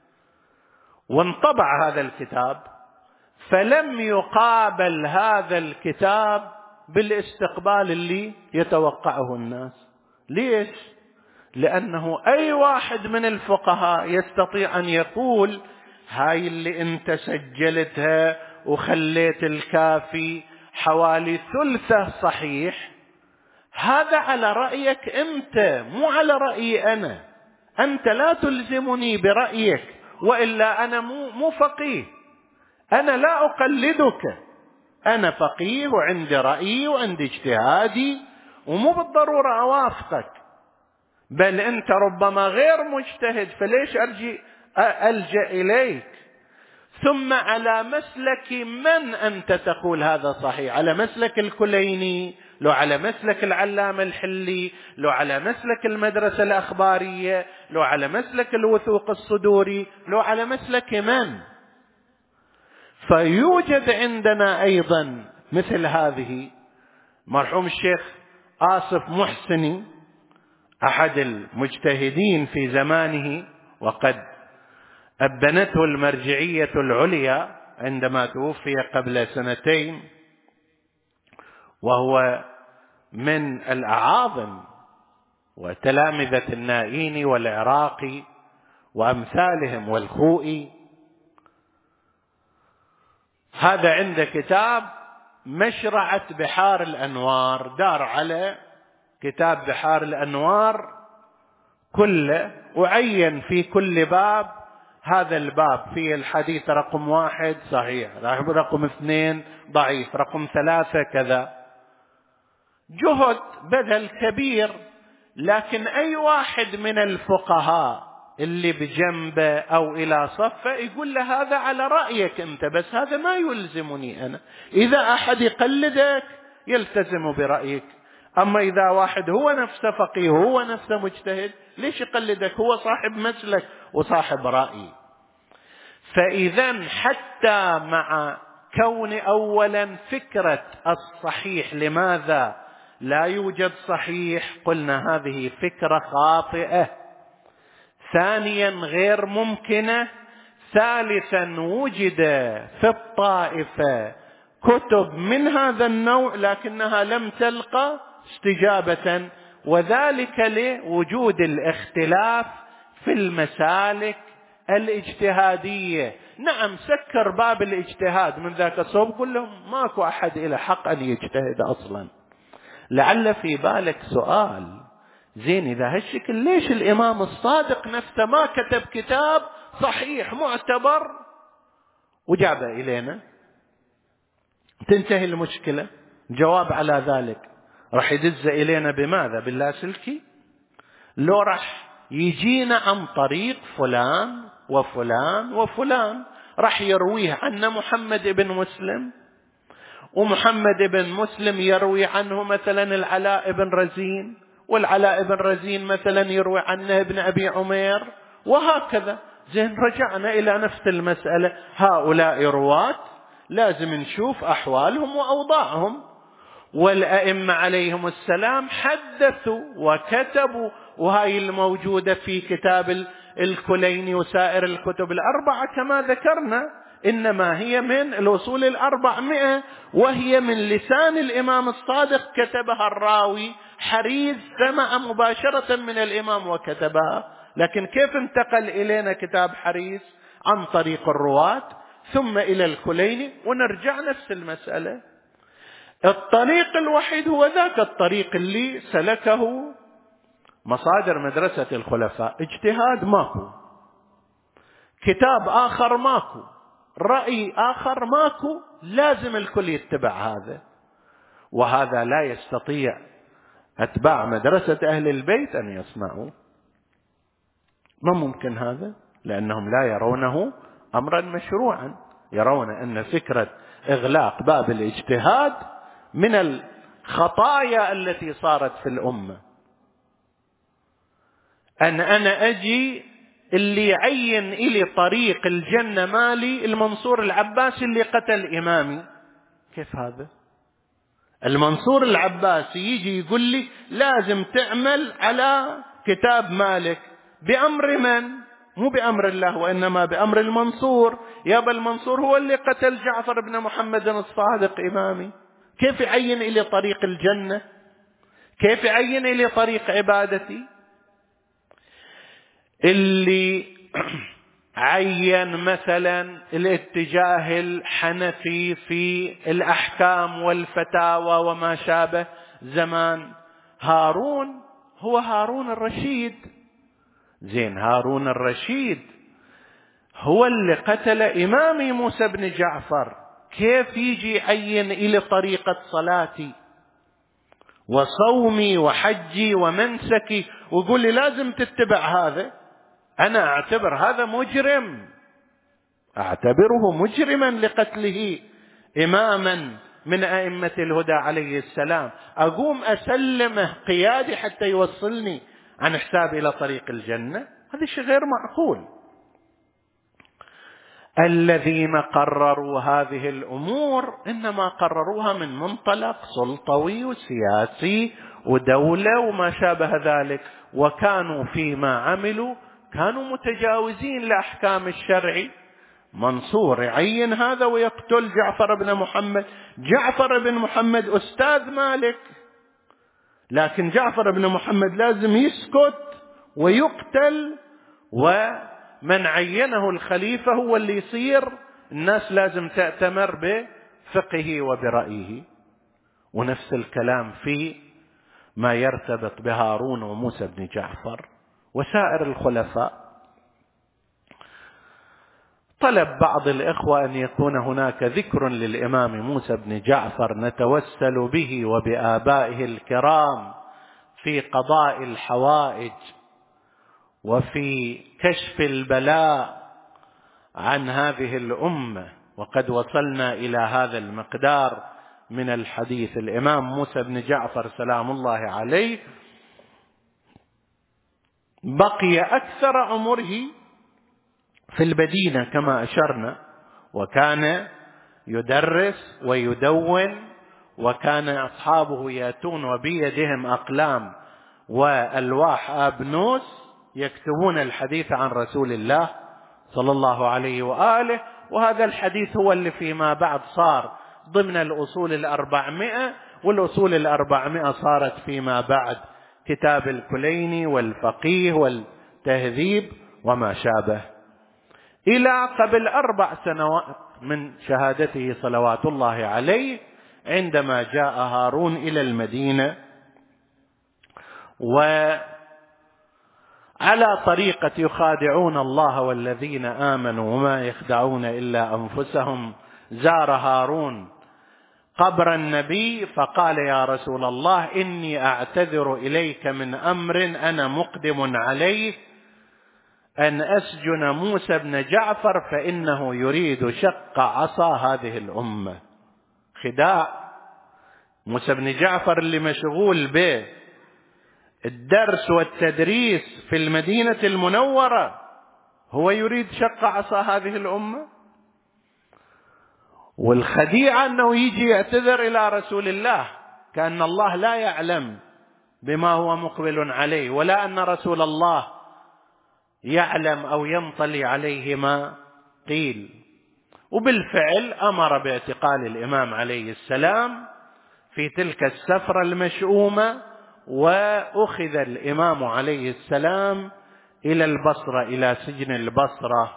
Speaker 1: وانطبع هذا الكتاب، فلم يقابل هذا الكتاب بالاستقبال اللي يتوقعه الناس. ليش؟ لأنه أي واحد من الفقهاء يستطيع أن يقول هاي اللي انت سجلتها وخليت الكافي حوالي ثلثه صحيح، هذا على رأيك أنت مو على رأيي أنا، أنت لا تلزمني برأيك، وإلا أنا مو, مو فقيه، أنا لا أقلدك، أنا فقيه وعندي رأيي وعندي اجتهادي، ومو بالضرورة أوافقك، بل أنت ربما غير مجتهد، فليش أرجي ألجأ إليك؟ ثم على مسلك من أنت تقول هذا صحيح؟ على مسلك الكليني، لو على مسلك العلامة الحلي، لو على مسلك المدرسة الأخبارية، لو على مسلك الوثوق الصدوري، لو على مسلك من؟ فيوجد عندنا أيضا مثل هذه. مرحوم الشيخ آصف محسني أحد المجتهدين في زمانه، وقد أبنته المرجعية العليا عندما توفي قبل سنتين، وهو من الأعاظم وتلامذة النائين والعراقي وأمثالهم والخوئي. هذا عنده كتاب مشرعة بحار الأنوار، دار على كتاب بحار الأنوار كله، وعين في كل باب هذا الباب فيه الحديث رقم واحد صحيح، رقم اثنين ضعيف، رقم ثلاثة كذا. جهد بذل كبير، لكن أي واحد من الفقهاء اللي بجنبه أو إلى صفه يقول له هذا على رأيك أنت، بس هذا ما يلزمني أنا. إذا أحد يقلدك يلتزم برأيك، أما إذا واحد هو نفسه فقيه هو نفسه مجتهد، ليش يقلدك؟ هو صاحب مسلك وصاحب رأي. فإذا حتى مع كون أولا فكرة الصحيح لماذا لا يوجد صحيح، قلنا هذه فكرة خاطئة. ثانيا غير ممكنة. ثالثا وجد في الطائفة كتب من هذا النوع لكنها لم تلقى استجابة، وذلك لوجود الاختلاف في المسالك الاجتهادية. نعم سكر باب الاجتهاد من ذاك الصوب، قل لهم ماكو أحد إلى حق أن يجتهد أصلا. لعل في بالك سؤال، زين إذا هالشكل ليش الإمام الصادق نفسه ما كتب كتاب صحيح معتبر وجابه إلينا؟ تنتهي المشكلة. جواب على ذلك راح يدز إلينا بماذا؟ باللاسلكي؟ لو راح يجينا عن طريق فلان وفلان وفلان، راح يرويه عنا محمد بن مسلم، ومحمد بن مسلم يروي عنه مثلا العلاء بن رزين، والعلاء بن رزين مثلا يروي عنه ابن أبي عمير، وهكذا. زين رجعنا إلى نفس المسألة، هؤلاء رواة لازم نشوف أحوالهم وأوضاعهم، والأئمة عليهم السلام حدثوا وكتبوا، وهاي الموجودة في كتاب الكليني وسائر الكتب الأربعة كما ذكرنا، إنما هي من الأصول الأربعمائة، وهي من لسان الإمام الصادق، كتبها الراوي حريز سمع مباشرة من الإمام وكتبها. لكن كيف انتقل إلينا كتاب حريز؟ عن طريق الرواة ثم إلى الكليني، ونرجع نفس المسألة. الطريق الوحيد هو ذاك الطريق اللي سلكه مصادر مدرسة الخلفاء. اجتهاد ماكو، كتاب آخر ماكو، رأي آخر ماكو، لازم الكل يتبع هذا. وهذا لا يستطيع أتباع مدرسة أهل البيت أن يصنعوا، ما ممكن هذا، لأنهم لا يرونه أمرا مشروعا، يرون أن فكرة إغلاق باب الاجتهاد من الخطايا التي صارت في الأمة. أن أنا أجي اللي يعين إلي طريق الجنة مالي المنصور العباسي اللي قتل إمامي، كيف هذا؟ المنصور العباسي يجي يقول لي لازم تعمل على كتاب مالك، بأمر من؟ مو بأمر الله وإنما بأمر المنصور. يابا المنصور هو اللي قتل جعفر بن محمد الصادق إمامي، كيف يعين إلي طريق الجنة؟ كيف يعين إلي طريق عبادتي؟ اللي عين مثلا الاتجاه الحنفي في الأحكام والفتاوى وما شابه زمان هارون، هو هارون الرشيد. زين هارون الرشيد هو اللي قتل إمامي موسى بن جعفر، كيف يجي يعين إلى طريقة صلاتي وصومي وحجي ومنسكي ويقول لي لازم تتبع هذا؟ أنا أعتبر هذا مجرم، أعتبره مجرما لقتله إماما من أئمة الهدى عليه السلام، أقوم أسلمه قيادي حتى يوصلني عن حساب إلى طريق الجنة؟ هذا شيء غير معقول. الذين قرروا هذه الأمور إنما قرروها من منطلق سلطوي وسياسي ودولة وما شابه ذلك، وكانوا فيما عملوا كانوا متجاوزين لأحكام الشرع. منصور يعين هذا ويقتل جعفر بن محمد. جعفر بن محمد أستاذ مالك، لكن جعفر بن محمد لازم يسكت ويقتل، ومن عينه الخليفة هو اللي يصير الناس لازم تأتمر بفقهه وبرأيه. ونفس الكلام في ما يرتبط بهارون وموسى بن جعفر وسائر الخلفاء. طلب بعض الإخوة أن يكون هناك ذكر للإمام موسى بن جعفر نتوسل به وبآبائه الكرام في قضاء الحوائج وفي كشف البلاء عن هذه الأمة، وقد وصلنا إلى هذا المقدار من الحديث. الإمام موسى بن جعفر سلام الله عليه بقي أكثر عمره في المدينة كما أشرنا، وكان يدرس ويدون، وكان أصحابه يأتون وبيدهم أقلام وألواح آبنوس يكتبون الحديث عن رسول الله صلى الله عليه وآله. وهذا الحديث هو اللي فيما بعد صار ضمن الأصول الأربعمائة، والأصول الأربعمائة صارت فيما بعد كتاب الكليني والفقيه والتهذيب وما شابه. إلى قبل أربع سنوات من شهادته صلوات الله عليه عندما جاء هارون إلى المدينة، وعلى طريقة يخادعون الله والذين آمنوا وما يخدعون إلا أنفسهم، زار هارون قبر النبي فقال يا رسول الله إني أعتذر إليك من أمر أنا مقدم عليه، أن أسجن موسى بن جعفر فإنه يريد شق عصا هذه الأمة. خداع موسى بن جعفر اللي مشغول به الدرس والتدريس في المدينة المنورة، هو يريد شق عصا هذه الأمة. والخديعة أنه يجي يعتذر إلى رسول الله كأن الله لا يعلم بما هو مقبل عليه، ولا أن رسول الله يعلم أو ينطلي عليه ما قيل. وبالفعل أمر باعتقال الإمام عليه السلام في تلك السفرة المشؤومة، وأخذ الإمام عليه السلام إلى البصرة، إلى سجن البصرة،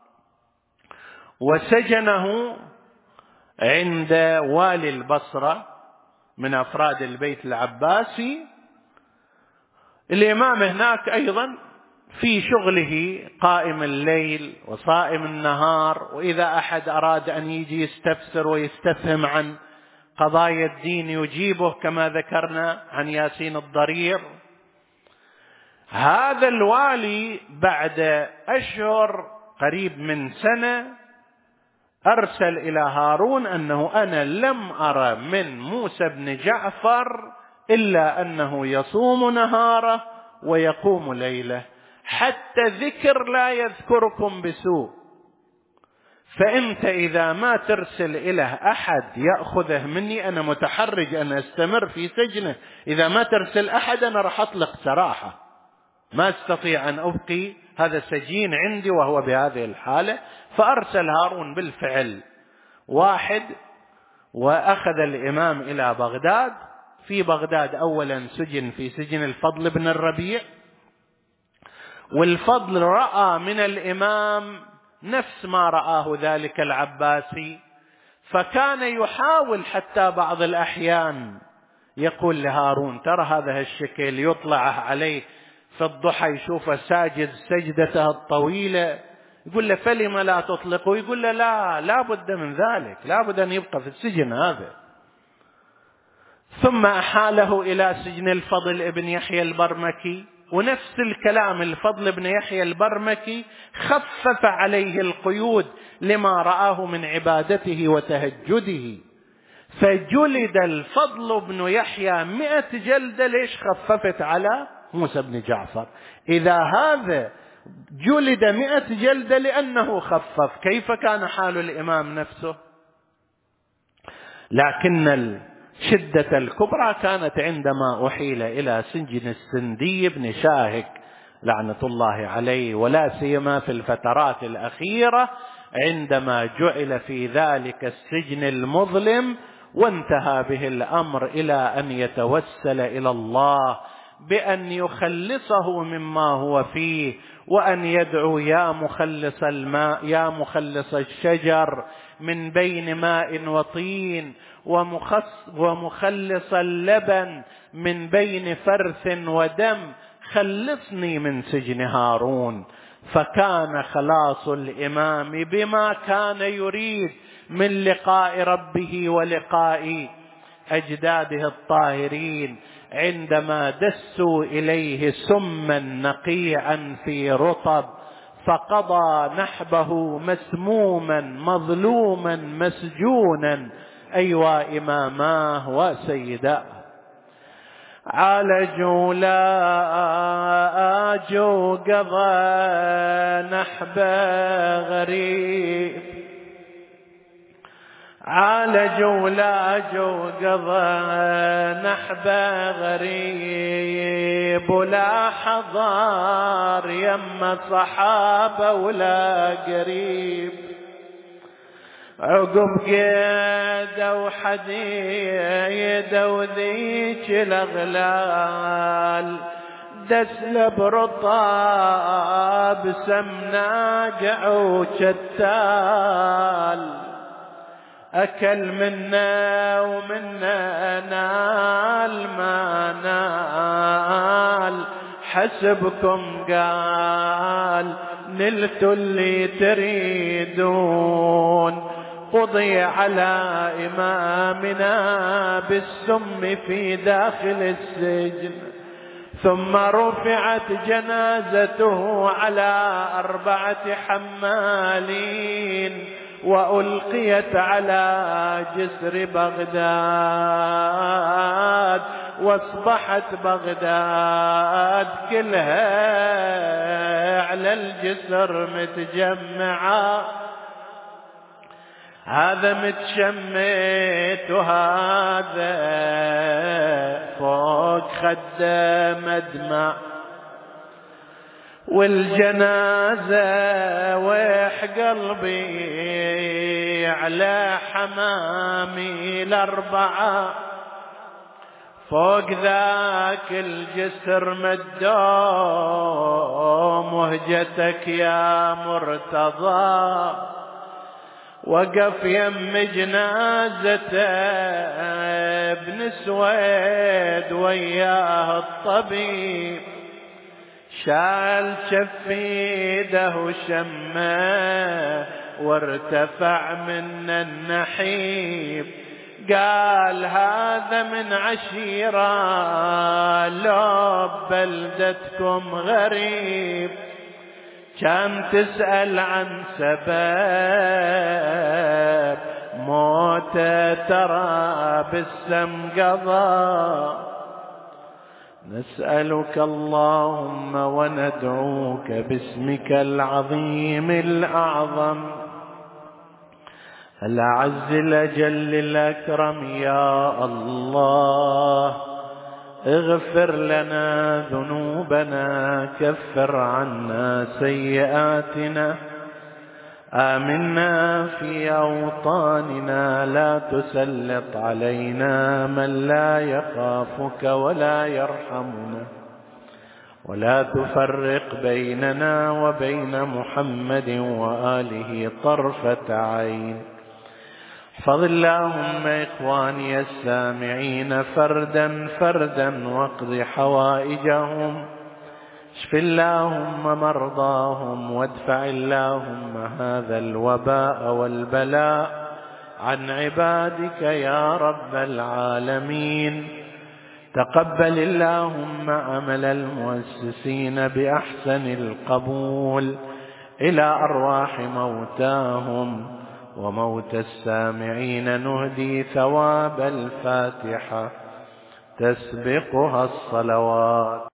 Speaker 1: وسجنه عند والي البصرة من أفراد البيت العباسي. الإمام هناك أيضا في شغله قائم الليل وصائم النهار، وإذا أحد أراد أن يجي يستفسر ويستفهم عن قضايا الدين يجيبه كما ذكرنا عن ياسين الضرير. هذا الوالي بعد أشهر قريب من سنة أرسل إلى هارون أنه أنا لم أرى من موسى بن جعفر إلا أنه يصوم نهاره ويقوم ليله، حتى ذكر لا يذكركم بسوء، فأنت إذا ما ترسل إله أحد يأخذه مني أنا متحرج أن أستمر في سجنه، إذا ما ترسل أحد أنا راح أطلق سراحة. ما استطيع أن أبقي هذا سجين عندي وهو بهذه الحالة. فأرسل هارون بالفعل واحد وأخذ الإمام إلى بغداد. في بغداد أولا سجن في سجن الفضل بن الربيع، والفضل رأى من الإمام نفس ما رآه ذلك العباسي، فكان يحاول حتى بعض الأحيان يقول لهارون ترى هذا الشكل يطلع عليه في الضحى يشوفه ساجد سجدته الطويلة، يقول له فلما لا تطلقه؟ يقول له لا لا بد من ذلك، لا بد أن يبقى في السجن هذا. ثم أحاله إلى سجن الفضل ابن يحيى البرمكي، ونفس الكلام الفضل بن يحيى البرمكي خفف عليه القيود لما رآه من عبادته وتهجده، فجلد الفضل بن يحيى مئة جلدة. ليش خففت على موسى بن جعفر؟ إذا هذا جلد مئة جلدة لأنه خفف، كيف كان حال الإمام نفسه؟ لكن الشدة الكبرى كانت عندما أحيل إلى سجن السندي بن شاهك لعنة الله عليه، ولا سيما في الفترات الأخيرة عندما جعل في ذلك السجن المظلم، وانتهى به الأمر إلى أن يتوسل إلى الله بأن يخلصه مما هو فيه، وأن يدعو يا مخلص الماء يا مخلص الشجر من بين ماء وطين، ومخلص اللبن من بين فرث ودم، خلصني من سجن هارون. فكان خلاص الإمام بما كان يريد من لقاء ربه ولقاء أجداده الطاهرين عندما دسوا إليه سما نقيعا في رطب، فقضى نحبه مسموما مظلوما مسجونا. أيوا إماماه وسيداه عالجوا لا آجوا قضى نحب غريب، عالجوا لا آجوا قضى نحب غريب، ولا حضار يم صحابة ولا قريب، عقب قيدوا حديدة وذيك الأغلال، دسل برطاب سمناجع وشتال، أكل منا ومنا نال ما نال، حسبكم قال نلت اللي تريدون، قضي على إمامنا بالسم في داخل السجن، ثم رفعت جنازته على أربعة حمالين، وألقيت على جسر بغداد، واصبحت بغداد كلها على الجسر متجمعة، هذا متشمت وهذا فوق خده مدمع، والجنازة ويح قلبي على حمامي الأربعة، فوق ذاك الجسر مدوم وهجتك يا مرتضى، وقف يم جنازته ابن سويد وياه الطبيب، شال شفيده وشمه وارتفع من النحيب، قال هذا من عشيرة لو بلدتكم غريب، كان تسأل عن سبب موته ترى بالسم قضى، نسألك اللهم وندعوك باسمك العظيم الأعظم الأعز الأجل الأكرم يا الله، اغفر لنا ذنوبنا، كفر عنا سيئاتنا، آمنا في أوطاننا، لا تسلط علينا من لا يخافك ولا يرحمنا، ولا تفرق بيننا وبين محمد وآله طرفة عين. احفظ اللهم إخواني السامعين فردا فردا، واقض حوائجهم، اشف اللهم مرضاهم، وادفع اللهم هذا الوباء والبلاء عن عبادك يا رب العالمين. تقبل اللهم عمل المؤسسين بأحسن القبول إلى أرواح موتاهم وموت السامعين، نهدي ثواب الفاتحة تسبقها الصلوات.